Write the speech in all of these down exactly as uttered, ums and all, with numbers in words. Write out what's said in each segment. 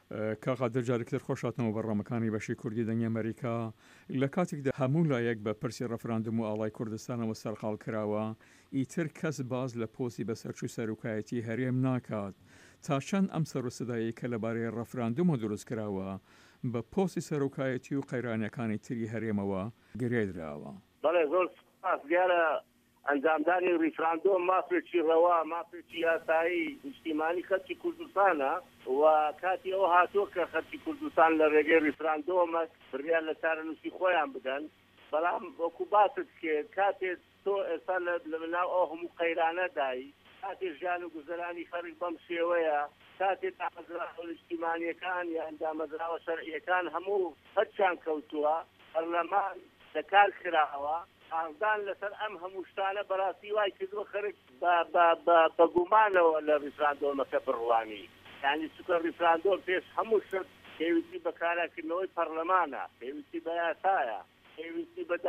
کاقادر جارێکتر خۆشاتنەوە بەڕامەکانی بەشی کوردی دەنگی ئەمریکا لە کاتێکدا هەموو لایەک بە پرسی ڕەفراندم و ئاڵای کوردستانەوە سەرقاڵ کراوە ئیتر کەس باز لە پۆسی بەسەرچوو سەرۆکایەتی هەرێم ناکات تا چەند ئەم سەر و سەدایی کە لەبارەی ڕەفراندم و دروست کراوە بە پۆسی سەرۆکایەتی و قەیرانەکانی تری هەرێمەوە گرێدراوە. بەڵێ زۆر سپاس دیارە ئەنجامدانی ریفراندۆم مافرێکی ڕەوا مافرێکی یاسایی نیشتیمانی خەڵکی کوردستانە و کاتی ئەوە هاتووە کە خەڵکی کوردستان لە ڕێگەی ریفراندۆمە بڕیار لە چارەنووسی خۆیان بدەن بەڵام وەکو باست کرد کاتێک تۆ ئێستا لە ناو ئەو هەموو قەیرانە دایی کاتێک ژیان و گوزەرانی خەڵک بەم شێوەیە کاتێک دامەزراوە نیشتیمانیەکان یان دامەزراوە شەرعیەکان هەموو هەرچیان کەوتووە پەرلەمان لەکار کراوە ئازدان لەسەر ئەم هەموو شتانە بەڕاستی وای کردووە خەرک بە گومانەوە لە ریفراندۆمەکە بڕوانی یعنی چونکە ریفراندۆم پێش هەموو شت پێویستی بە کارەکردنەوەی پەرلەمانە پێویستی بە یاسایە پێویستی بە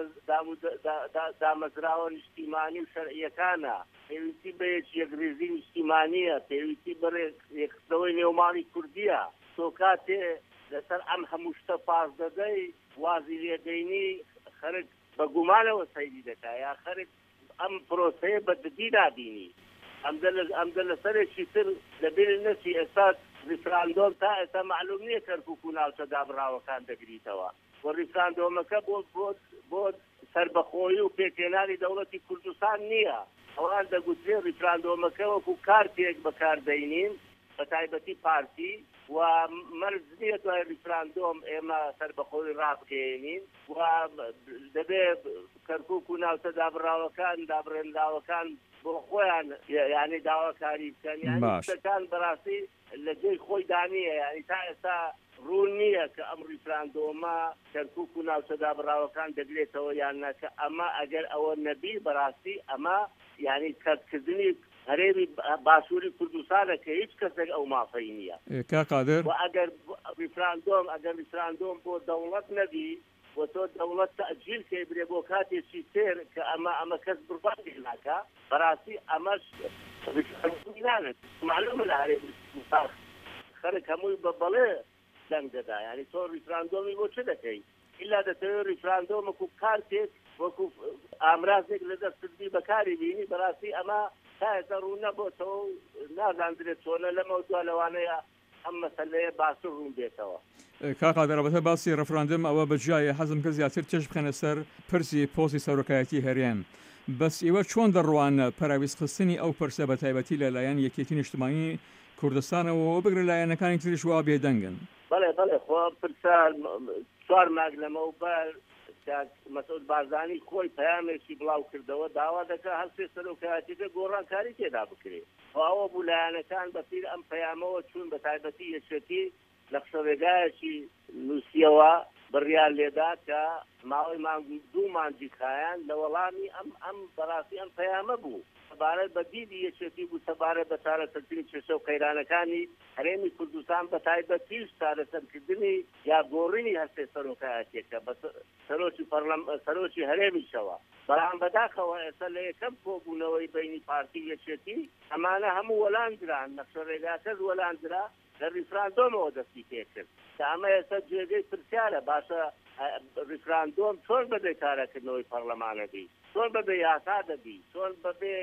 دامەزراوە نیشتیمانی و شەرعیەکانە پێویستی بە یەکێگریزی نیشتیمانیە پێویستی بە ڕێکخستنەوەی نێوماڵی کوردیە تۆ کاتێ لەسەر ئەم هەموو شتە پاس دەدەی وازی لێدەینی خەرک بە گومانەوە سەیری دەکا یا خەرک ئەم پرۆسەیە بەدەدی نابینی ئەمدە لە سەرێکی تر لەبێ نەچی ئێستا ریفراندۆم تا ئێستا معلوم نییە کەرکووک و ناوچە دابڕاوەکان دەگریتەوە و ریفراندۆمەکە بۆ بۆ سەربەخۆیی و پێکهێنانی دەوڵەتی کوردستان نییە ئەوان دەگوترێ ریفراندۆمەکە وەکو کارتێک بەکاردەینین بە تایبەتی پارتی و مەرج نییە دوای ریفراندۆم ئێمە سەربەخۆی ڕابگەێنین و دەبێ کەرکووک و ناوچە دابڕاوەکان دابڕێنراوەکان بۆ خۆیان یعنی داواکاری بکەن یعنی شتەکان بەڕاستی لە جێی خۆی دانیە یعنی تا ئێستا ڕوون نییە کە ئەم ریفراندۆمە کەرکووک و ناوچە دابڕاوەکان دەگرێتەوە یان نەکە ئەمە ئەگەر ئەوە نەبی بەڕاستی ئەمە یعنی کەسکردنی هەرێمی باشووری کوردستانە کە هیچ کەسێک ئەو مافەی نییە کاقادر و ئەگەر ریفراندۆم ئەگەر ریفراندۆم بۆ دەوڵەت نەبی و تۆ دەوڵەت تەعجیل کەی برێ بۆ کاتێکی سێر کە ئەمە ئەمە کەس بڕباتی ناکە بەڕاستی ئەمەش ریفراندۆم معلومە لە هەرێمی خەرک هەمووی بە بەڵێ دەنگ دەدا یعنی تۆ ریفراندۆمی بۆ چ دەکەی ئیلا دەتەوێت ریفراندۆم وەکو کارتێک وەکو ئامرازێک لە دەستکردی بەکاری بینی بەڕاستی ئەمە تا ئێستا ڕوو نەبووتەوە نازانرێت چۆنە لەمە دوا لەوانەیە ئەم مەسەلەیە باسوور ڕوون بێتەوە. کاقادر البته باسی ڕەفراندم ئەوە بەجایە حەزم کە زیاتر چێژ بخەنە سەر پرسی پۆستی سەرۆکایەتی هەرێم بەس ئێوە چۆن دەڕوانە پەراویستخستنی ئەو پرسە بە تایبەتی لەلایەن یەکێتی نیشتیمانی کوردستانەوە بگرە لایەنەکانی تریش وا بێدەنگن. بەڵێ بەڵێ خۆ پرسە چوار مانگ لەمەوبەر مەسعود بارزانی خۆی پەیامێکی بڵاو کردەوە داوا دەکات هەڵسێ سەرۆکایەتیەکە گۆڕانکاری تێدا بکرێت ئەوە بوو لایەنەکان بەپیر ئەم پەیامەوە چوون بە تایبەتی یەکێتی نەخشەڕێگایەکی نووسیەوە بڕیار لێدا کە ماوەی مانگ دوو مانگی خایان لە وەڵامی ئەم ئەم بەڕاستی ئەم پەیامە بوو سەبارەت بە دیدی یەکێتی بوو سەبارەت بە چارەسەرکردنی کێشە و قەیرانەکانی هەرێمی کوردستان بە تایبەتیش چارەسەرکردنی یا گۆڕینی هەستێ سەرۆکایەتیەکە بە سەرۆکی سەرۆکی هەرێمیشەوە بەڵام بەداخەوە ئێستا لە یەکەم کۆبوونەوەی بینی پارتی یەکێتی ئەمانە هەموو وەلاندران نەخشەڕێگاکەس وەلاندرا لە ریفراندۆمەوە دەستی پێ کرد کە ئەمە ئێستا جێگەی پرسیارە باشە ریفراندۆم چۆن بەبێ کارەکردنەوەی پەرلەمانە بی چۆن بەبێ یاسا دەبی چۆن بەبێ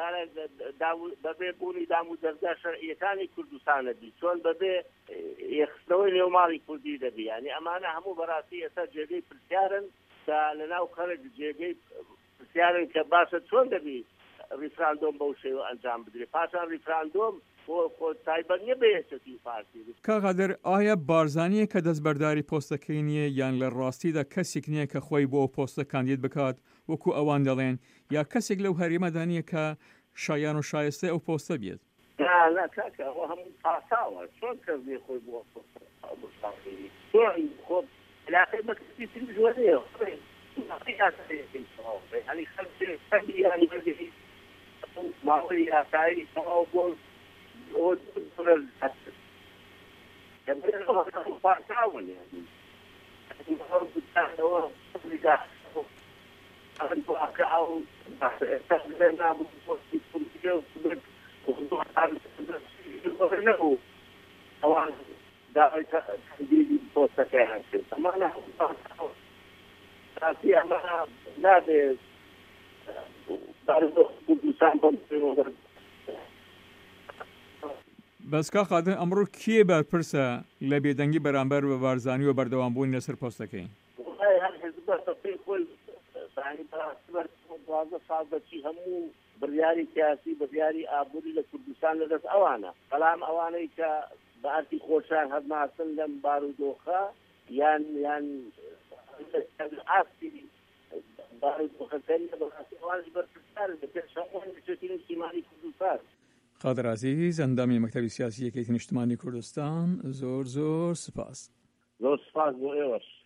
بەبێ بوونی دام و دەرگا شەرعیەکانی کوردستانە بی چۆن بەبێ یەخستنەوەی نێوماڵی کوردی دەبی یعنی ئەمانە هەموو بەڕاستی ئێستا جێگەی پرسیارن کە لەناو خەڵک جێگەی پرسیارن کە باشە چۆن دەبی ریفراندۆم بەو شێوە ئەنجام بدرێت پاشان ریفراندۆم کاقادر ئایا بارزانیە کە دەستبەرداری پۆستەکەی نییە یان لە ڕاستیدا کەسێک نییە کە خۆی بۆ پۆستە کاندید بکات وەکو ئەوان دەڵێن یا کەسێک لەو هەرێمەدا نییە کە شایان و شایستە ئەو پۆستە بێت هەموو پاساوە چۆن کەسێ خۆی بۆ چۆن خۆ علاقەی بە کەسی تری جوانەیە ماوەی یاسایی تەواو بۆ او دول هست كمان هو فارساون يعني هو بتاعه بتاعه أنتوا أكاو تقريبا بوصي كل وخذوا على له طبعا داوای تەجدیدی پۆستەکەیان کرد ئەمانە راسی ئەمە نابێت کوردستان بۆ بەسکا خاتن ئەمڕۆ کێ بەرپرسە لە بێدەنگی بەرامبەر بە بارزانی و بەردەوامبوونی لەسەر پۆستەکەی سازەکی هەموو بڕیاری سیاسی بڕیاری ئابووری لە کوردستان لەدەست ئەوانە بەڵام ئەوانەی کە بەئەرکی خۆشیان هەرماسن لەم بارودۆخە یان یان ئاستی بارودۆخەکەی بەڕاستی بەرپرسان لە پێش هەمووان لەچێتی نیشتیمانی کوردستان. قادر عزیز، ئەندامی مەکتەبی سیاسی یەکێتی نیشتیمانی کوردستان، زۆر زۆر سپاس. زۆر سپاس بۆ ئێوەش.